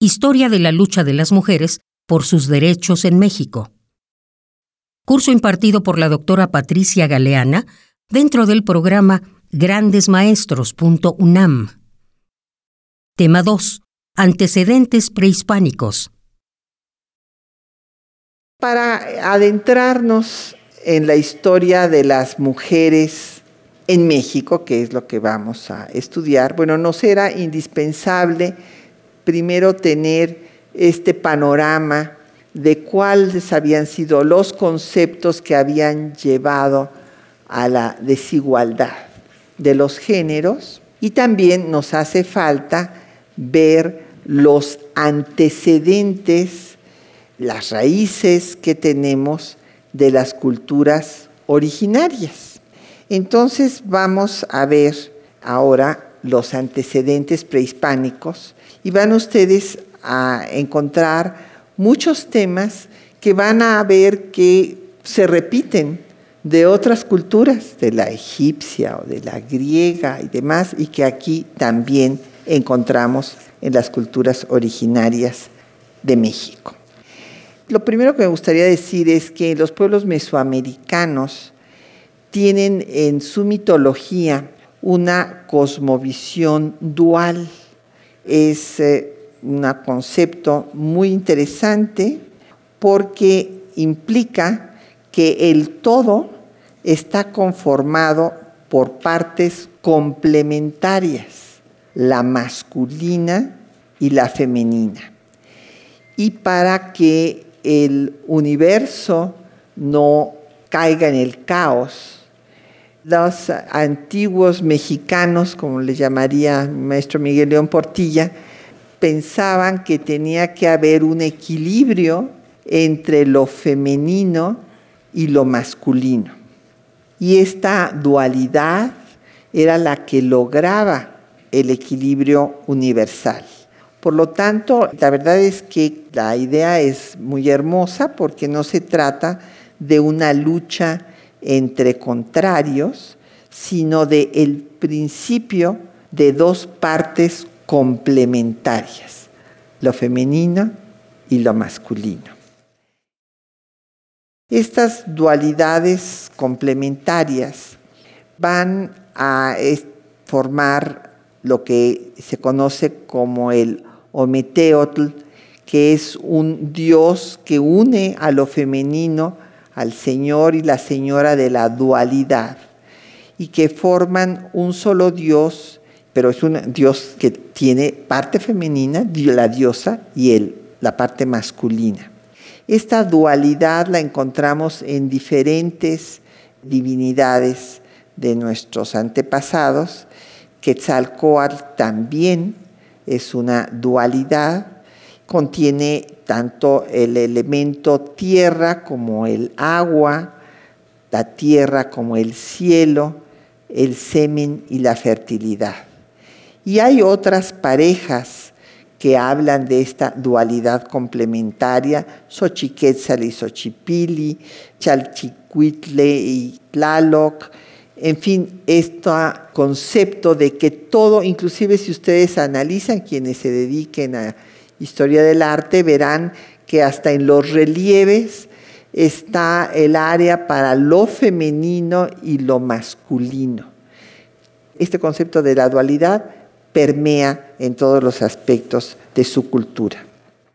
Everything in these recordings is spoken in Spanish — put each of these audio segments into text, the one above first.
Historia de la lucha de las mujeres por sus derechos en México. Curso impartido por la doctora Patricia Galeana dentro del programa grandesmaestros.unam. Tema 2. Antecedentes prehispánicos. Para adentrarnos en la historia de las mujeres en México, que es lo que vamos a estudiar, nos era indispensable primero tener este panorama de cuáles habían sido los conceptos que habían llevado a la desigualdad de los géneros, y también nos hace falta ver los antecedentes, las raíces que tenemos de las culturas originarias. Entonces vamos a ver ahora los antecedentes prehispánicos y van ustedes a encontrar muchos temas que van a ver que se repiten de otras culturas, de la egipcia o de la griega y demás, y que aquí también encontramos en las culturas originarias de México. Lo primero que me gustaría decir es que los pueblos mesoamericanos tienen en su mitología una cosmovisión dual. Es un concepto muy interesante porque implica que el todo está conformado por partes complementarias, la masculina y la femenina. Y para que el universo no caiga en el caos, los antiguos mexicanos, como le llamaría el maestro Miguel León Portilla, pensaban que tenía que haber un equilibrio entre lo femenino y lo masculino. Y esta dualidad era la que lograba el equilibrio universal. Por lo tanto, la verdad es que la idea es muy hermosa porque no se trata de una lucha entre contrarios, sino del principio de dos partes complementarias, lo femenino y lo masculino. Estas dualidades complementarias van a formar lo que se conoce como el Ometeotl, que es un dios que une a lo femenino, al señor y la señora de la dualidad, y que forman un solo dios, pero es un dios que tiene parte femenina, la diosa, y la parte masculina. Esta dualidad la encontramos en diferentes divinidades de nuestros antepasados. Quetzalcóatl también es una dualidad, contiene tanto el elemento tierra como el agua, la tierra como el cielo, el semen y la fertilidad. Y hay otras parejas que hablan de esta dualidad complementaria, Xochiquétzal y Xochipilli, Chalchicuitle y Tlaloc. En fin, este concepto de que todo, inclusive si ustedes analizan, quienes se dediquen a historia del arte, verán que hasta en los relieves está el área para lo femenino y lo masculino. Este concepto de la dualidad permea en todos los aspectos de su cultura.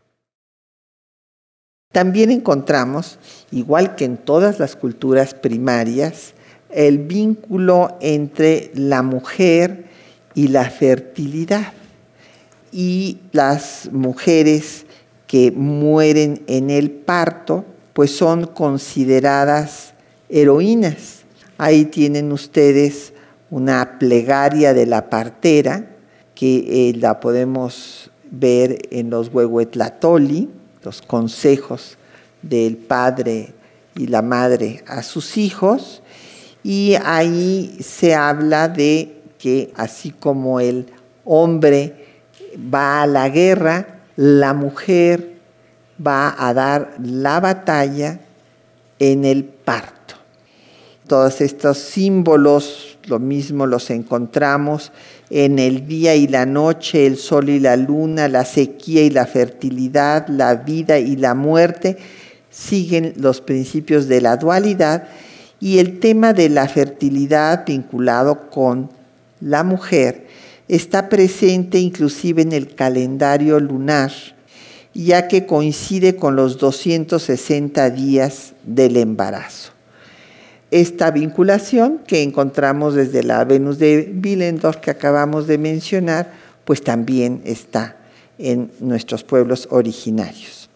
También encontramos, igual que en todas las culturas primarias, el vínculo entre la mujer y la fertilidad. Y las mujeres que mueren en el parto, pues son consideradas heroínas. Ahí tienen ustedes una plegaria de la partera, que la podemos ver en los Huehuetlatoli, los consejos del padre y la madre a sus hijos, y ahí se habla de que así como el hombre va a la guerra, la mujer va a dar la batalla en el parto. Todos estos símbolos lo mismo los encontramos en el día y la noche, el sol y la luna, la sequía y la fertilidad, la vida y la muerte. Siguen los principios de la dualidad y el tema de la fertilidad vinculado con la mujer está presente inclusive en el calendario lunar, ya que coincide con los 260 días del embarazo. Esta vinculación que encontramos desde la Venus de Willendorf que acabamos de mencionar, pues también está en nuestros pueblos originarios.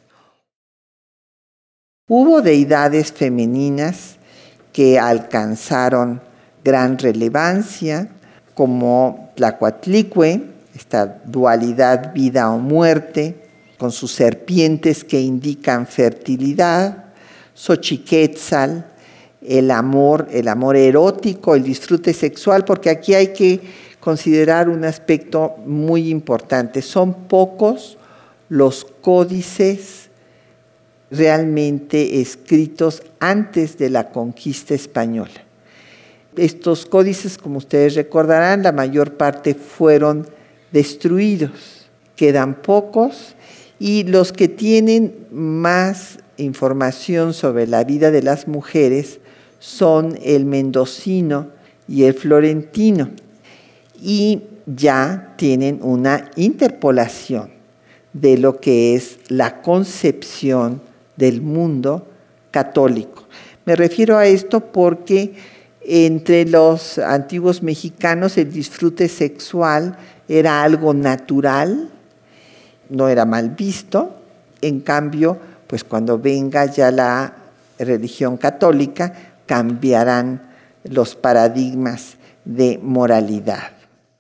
Hubo deidades femeninas que alcanzaron gran relevancia, como Tlacuatlicue, esta dualidad vida o muerte, con sus serpientes que indican fertilidad, Xochiquetzal, el amor erótico, el disfrute sexual, porque aquí hay que considerar un aspecto muy importante. Son pocos los códices realmente escritos antes de la conquista española. Estos códices, como ustedes recordarán, la mayor parte fueron destruidos. Quedan pocos y los que tienen más información sobre la vida de las mujeres son el mendocino y el florentino, y ya tienen una interpolación de lo que es la concepción del mundo católico. Me refiero a esto porque entre los antiguos mexicanos el disfrute sexual era algo natural, no era mal visto. En cambio, pues cuando venga ya la religión católica, cambiarán los paradigmas de moralidad.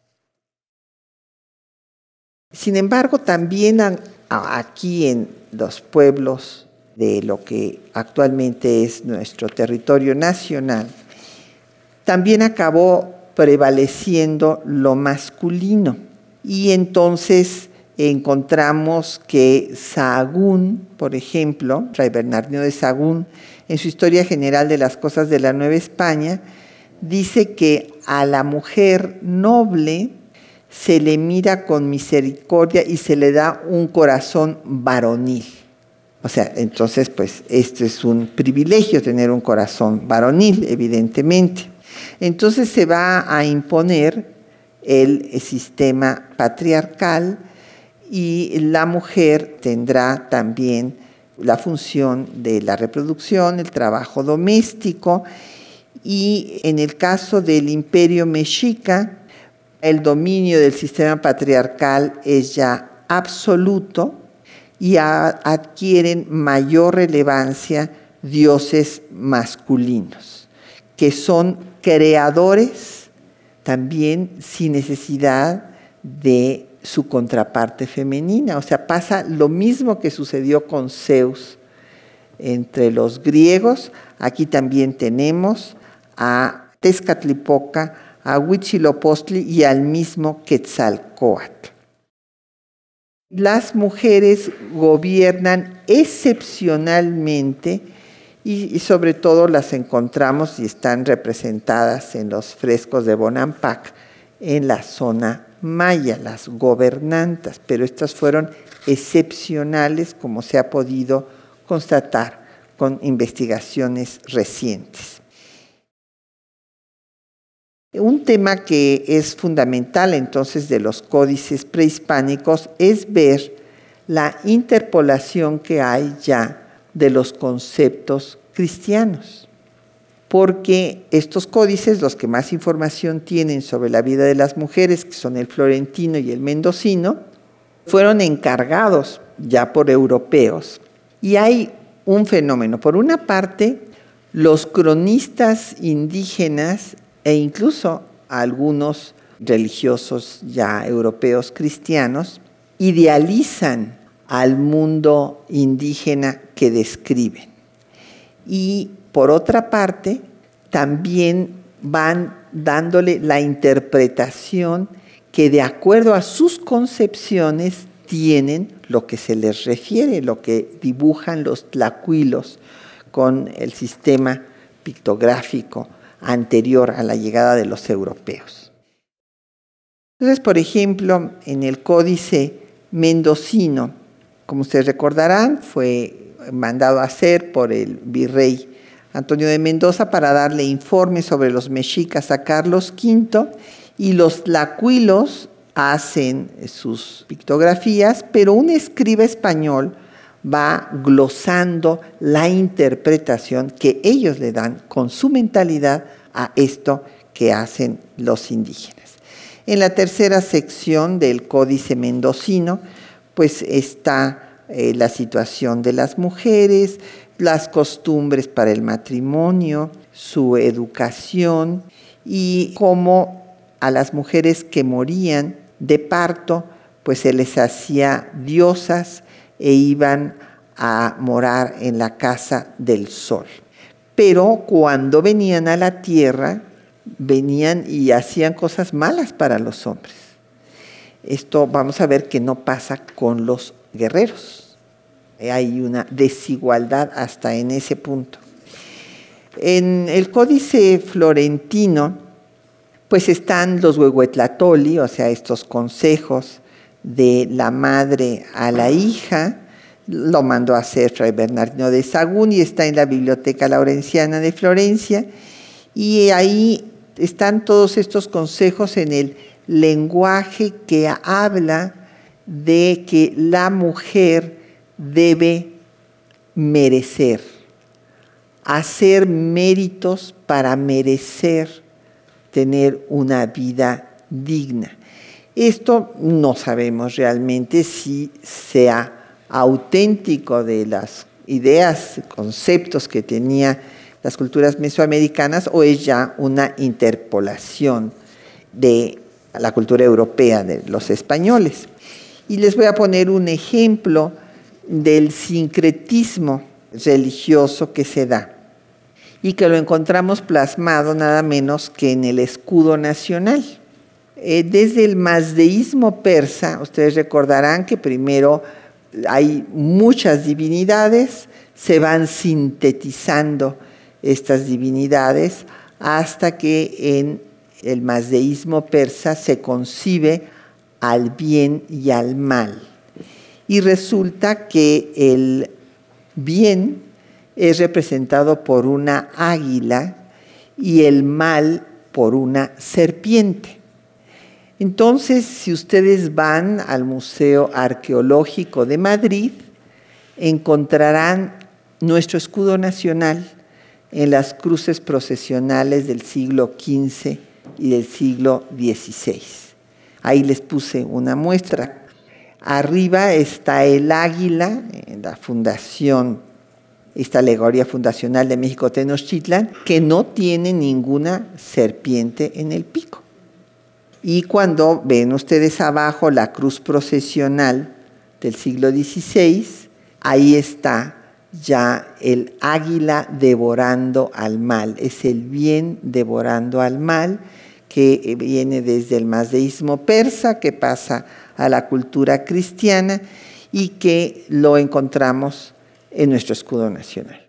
Sin embargo, también aquí en los pueblos de lo que actualmente es nuestro territorio nacional, también acabó prevaleciendo lo masculino. Y entonces encontramos que Sahagún, por ejemplo, Fray Bernardino de Sahagún, en su Historia General de las Cosas de la Nueva España, dice que a la mujer noble se le mira con misericordia y se le da un corazón varonil. O sea, entonces, pues, esto es un privilegio, tener un corazón varonil, evidentemente. Entonces se va a imponer el sistema patriarcal y la mujer tendrá también la función de la reproducción, el trabajo doméstico, y en el caso del Imperio Mexica, el dominio del sistema patriarcal es ya absoluto y adquieren mayor relevancia dioses masculinos, que son creadores también sin necesidad de su contraparte femenina. O sea, pasa lo mismo que sucedió con Zeus entre los griegos. Aquí también tenemos a Tezcatlipoca, a Huitzilopochtli y al mismo Quetzalcóatl. Las mujeres gobiernan excepcionalmente y sobre todo las encontramos y están representadas en los frescos de Bonampak en la zona maya, las gobernantas, pero estas fueron excepcionales, como se ha podido constatar con investigaciones recientes. Un tema que es fundamental entonces de los códices prehispánicos es ver la interpolación que hay ya de los conceptos cristianos, porque estos códices, los que más información tienen sobre la vida de las mujeres, que son el florentino y el mendocino, fueron encargados ya por europeos. Y hay un fenómeno. Por una parte, los cronistas indígenas e incluso algunos religiosos ya europeos cristianos idealizan al mundo indígena que describen. Y por otra parte, también van dándole la interpretación que de acuerdo a sus concepciones tienen lo que se les refiere, lo que dibujan los tlacuilos con el sistema pictográfico anterior a la llegada de los europeos. Entonces, por ejemplo, en el Códice Mendocino, como ustedes recordarán, fue mandado a hacer por el virrey Antonio de Mendoza para darle informes sobre los mexicas a Carlos V, y los tlacuilos hacen sus pictografías, pero un escriba español va glosando la interpretación que ellos le dan con su mentalidad a esto que hacen los indígenas. En la tercera sección del Códice Mendocino, pues está la situación de las mujeres, las costumbres para el matrimonio, su educación y cómo a las mujeres que morían de parto, pues se les hacía diosas e iban a morar en la casa del sol. Pero cuando venían a la tierra, venían y hacían cosas malas para los hombres. Esto vamos a ver que no pasa con los guerreros. Hay una desigualdad hasta en ese punto. En el Códice Florentino, pues están los huehuetlatoli, o sea, estos consejos de la madre a la hija. Lo mandó a hacer Fray Bernardino de Sahagún y está en la Biblioteca Laurenciana de Florencia. Y ahí están todos estos consejos en el lenguaje que habla de que la mujer debe merecer, hacer méritos para merecer tener una vida digna. Esto no sabemos realmente si sea auténtico de las ideas, conceptos que tenía las culturas mesoamericanas, o es ya una interpolación de la cultura europea de los españoles. Y les voy a poner un ejemplo del sincretismo religioso que se da y que lo encontramos plasmado nada menos que en el escudo nacional. Desde el mazdeísmo persa, ustedes recordarán que primero hay muchas divinidades, se van sintetizando estas divinidades hasta que en el mazdeísmo persa se concibe al bien y al mal. Y resulta que el bien es representado por una águila y el mal por una serpiente. Entonces, si ustedes van al Museo Arqueológico de Madrid, encontrarán nuestro escudo nacional en las cruces procesionales del siglo XV y del siglo XVI. Ahí les puse una muestra. Arriba está el águila, en la fundación, esta alegoría fundacional de México Tenochtitlan, que no tiene ninguna serpiente en el pico. Y cuando ven ustedes abajo la cruz procesional del siglo XVI, ahí está ya el águila devorando al mal. Es el bien devorando al mal, que viene desde el mazdeísmo persa, que pasa a la cultura cristiana y que lo encontramos en nuestro escudo nacional.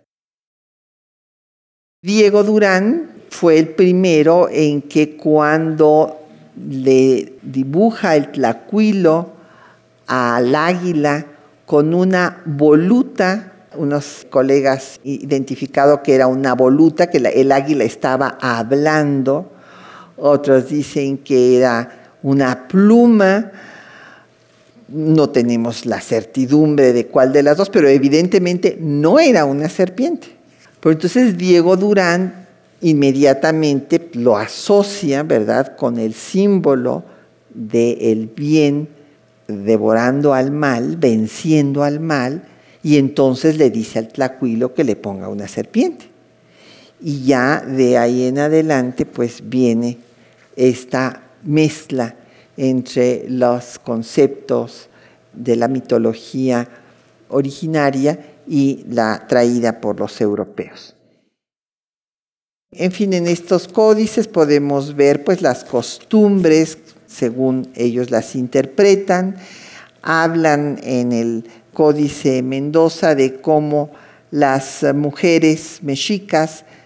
Diego Durán fue el primero en que cuando le dibuja el tlacuilo al águila con una voluta, unos colegas identificado que era una voluta, que el águila estaba hablando, otros dicen que era una pluma. No tenemos la certidumbre de cuál de las dos, pero evidentemente no era una serpiente. Pero entonces Diego Durán inmediatamente lo asocia, ¿verdad?, con el símbolo del bien devorando al mal, venciendo al mal, y entonces le dice al tlacuilo que le ponga una serpiente. Y ya de ahí en adelante pues viene esta mezcla entre los conceptos de la mitología originaria y la traída por los europeos. En fin, en estos códices podemos ver pues las costumbres según ellos las interpretan. Hablan en el Códice Mendoza de cómo las mujeres mexicas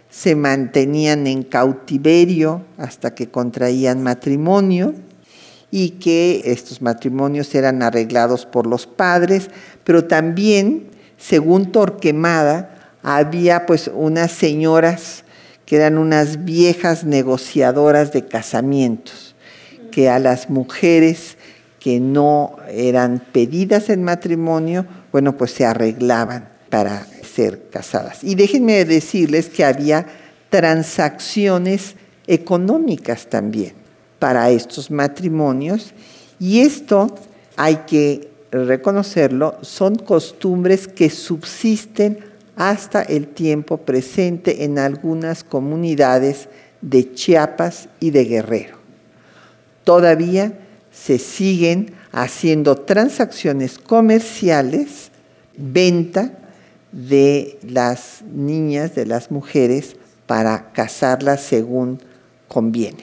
se mantenían en cautiverio hasta que contraían matrimonio y que estos matrimonios eran arreglados por los padres, pero también, según Torquemada, había pues unas señoras que eran unas viejas negociadoras de casamientos, que a las mujeres que no eran pedidas en matrimonio, bueno, pues se arreglaban para ser casadas. Y déjenme decirles que había transacciones económicas también para estos matrimonios, y esto hay que reconocerlo, son costumbres que subsisten hasta el tiempo presente en algunas comunidades de Chiapas y de Guerrero. Todavía se siguen haciendo transacciones comerciales, venta de las niñas, de las mujeres, para casarlas según conviene.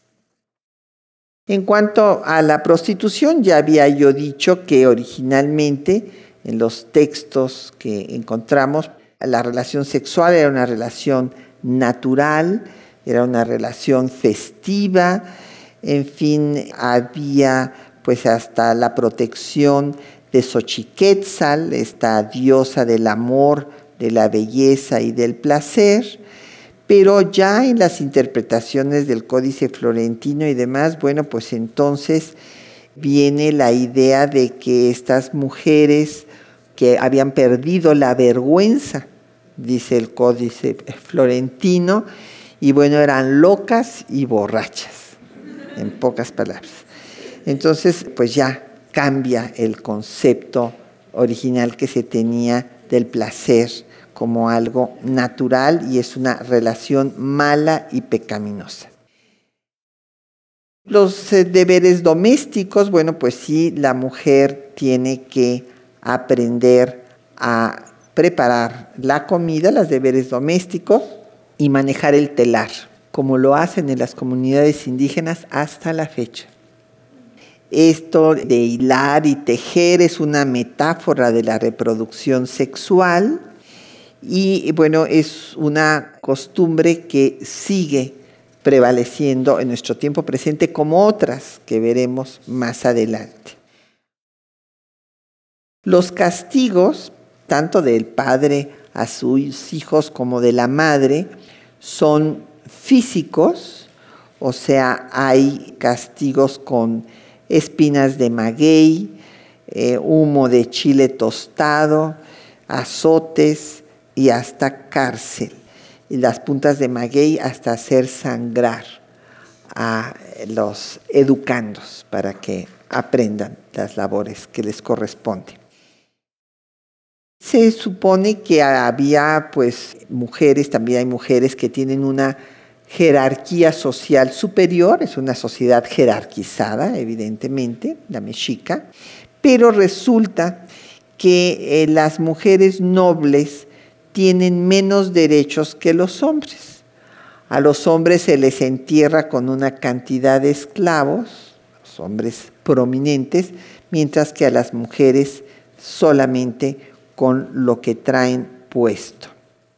En cuanto a la prostitución, ya había yo dicho que originalmente en los textos que encontramos, la relación sexual era una relación natural, era una relación festiva, en fin, había pues hasta la protección de Xochiquétzal, esta diosa del amor, de la belleza y del placer, pero ya en las interpretaciones del Códice Florentino y demás, bueno, pues entonces viene la idea de que estas mujeres que habían perdido la vergüenza, dice el Códice Florentino, y bueno, eran locas y borrachas, en pocas palabras. Entonces, pues ya cambia el concepto original que se tenía del placer como algo natural y es una relación mala y pecaminosa. Los deberes domésticos, bueno, pues sí, la mujer tiene que aprender a preparar la comida, los deberes domésticos, y manejar el telar, como lo hacen en las comunidades indígenas hasta la fecha. Esto de hilar y tejer es una metáfora de la reproducción sexual y, bueno, es una costumbre que sigue prevaleciendo en nuestro tiempo presente como otras que veremos más adelante. Los castigos, tanto del padre a sus hijos como de la madre, son físicos, o sea, hay castigos con espinas de maguey, humo de chile tostado, azotes y hasta cárcel. Y las puntas de maguey hasta hacer sangrar a los educandos para que aprendan las labores que les corresponden. Se supone que había pues mujeres, también hay mujeres que tienen una jerarquía social superior, es una sociedad jerarquizada, evidentemente, la mexica, pero resulta que las mujeres nobles tienen menos derechos que los hombres. A los hombres se les entierra con una cantidad de esclavos, los hombres prominentes, mientras que a las mujeres solamente con lo que traen puesto.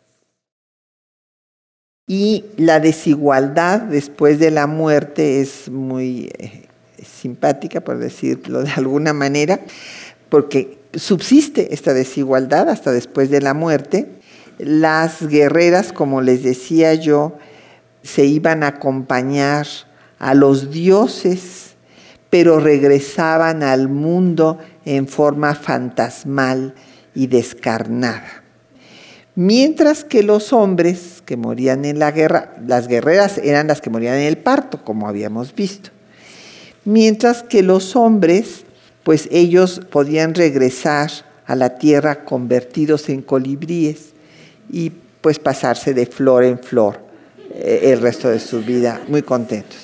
Y la desigualdad después de la muerte es muy simpática, por decirlo de alguna manera, porque subsiste esta desigualdad hasta después de la muerte. Las guerreras, como les decía yo, se iban a acompañar a los dioses, pero regresaban al mundo en forma fantasmal y descarnada. Mientras que los hombres que morían en la guerra, las guerreras eran las que morían en el parto, como habíamos visto. Mientras que los hombres, pues ellos podían regresar a la tierra convertidos en colibríes y pues pasarse de flor en flor el resto de su vida, muy contentos.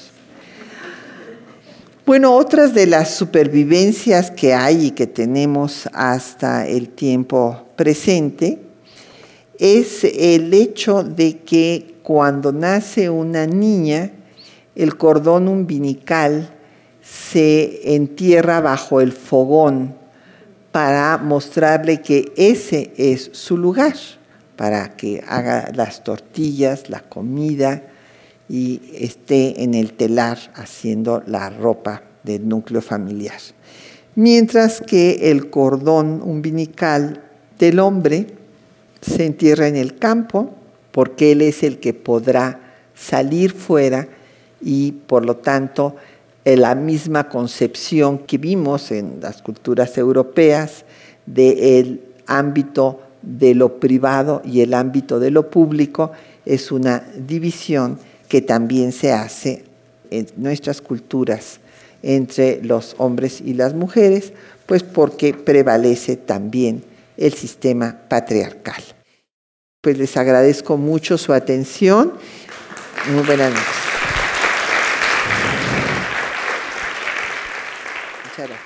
Bueno, otras de las supervivencias que hay y que tenemos hasta el tiempo presente es el hecho de que cuando nace una niña, el cordón umbilical se entierra bajo el fogón para mostrarle que ese es su lugar, para que haga las tortillas, la comida y esté en el telar haciendo la ropa del núcleo familiar. Mientras que el cordón umbilical del hombre se entierra en el campo, porque él es el que podrá salir fuera y por lo tanto la misma concepción que vimos en las culturas europeas del ámbito de lo privado y el ámbito de lo público es una división que también se hace en nuestras culturas entre los hombres y las mujeres, pues porque prevalece también el sistema patriarcal. Pues les agradezco mucho su atención. Muy buenas noches. Muchas gracias.